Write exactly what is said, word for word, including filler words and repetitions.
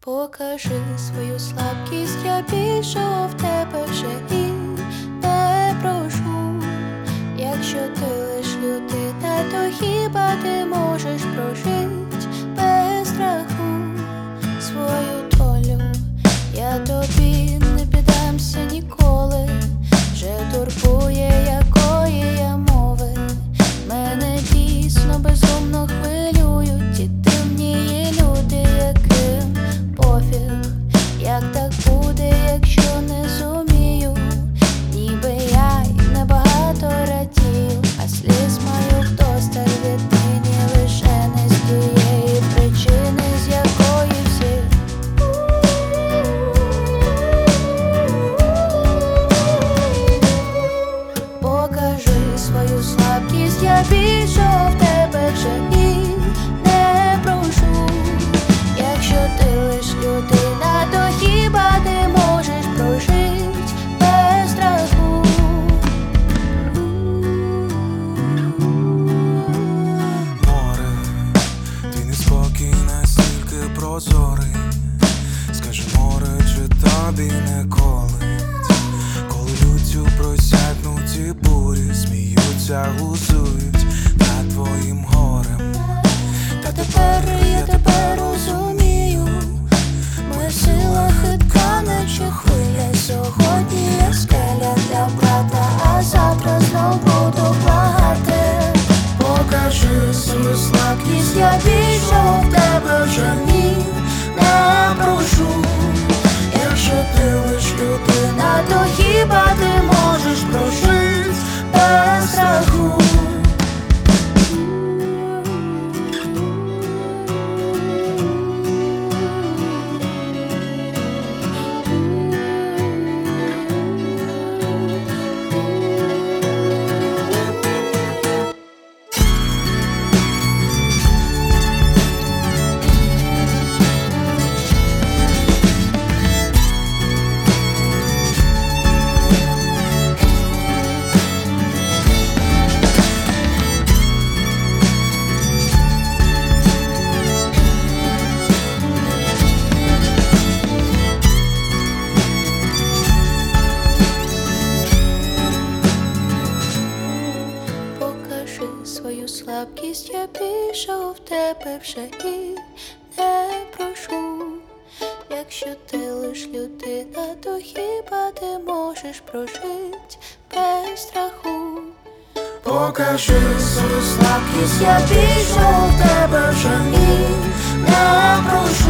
Покажи свою слабкість, я більшого в тебе вже і не прошу. Якщо ти лиш людина, то хіба ти можеш прожить без страху свою долю? Я тобі не піддамся ніколи, вже турбує, якої я мови. Мене дійсно безумно хвилюють ті дивні люди, яким пофіг, як так буде, якщо не зумію. Ніби я й небагато радію, а сліз маю вдосталь віднині, лише не з тієї причини, з якої всі. Покажи свою слабкість, я більшого в тебе вже і не прошу. Якщо ти лиш людина, то хіба ти можеш прожить без страху? Море, твій неспокій настільки прозорий. Скажи, море, чи тобі не колить, коли люттю просякнуті бурі сміються, глузують над твоїм горем. Та тепер я тебе розумію, моя сила хитка, наче хвиля. Сьогодні я скеля для брата, а завтра знов буду благати. Покажи свою слабкість, я більшого в тебе вже ні не прошу. Якщо ти лиш людина, то хіба ти можеш прожить без страху? Свою слабкість, я більшого в тебе вже і не прошу. Якщо ти лиш людина, то хіба ти можеш прожить без страху? Покажи свою слабкість, я більшого в тебе вже і не прошу.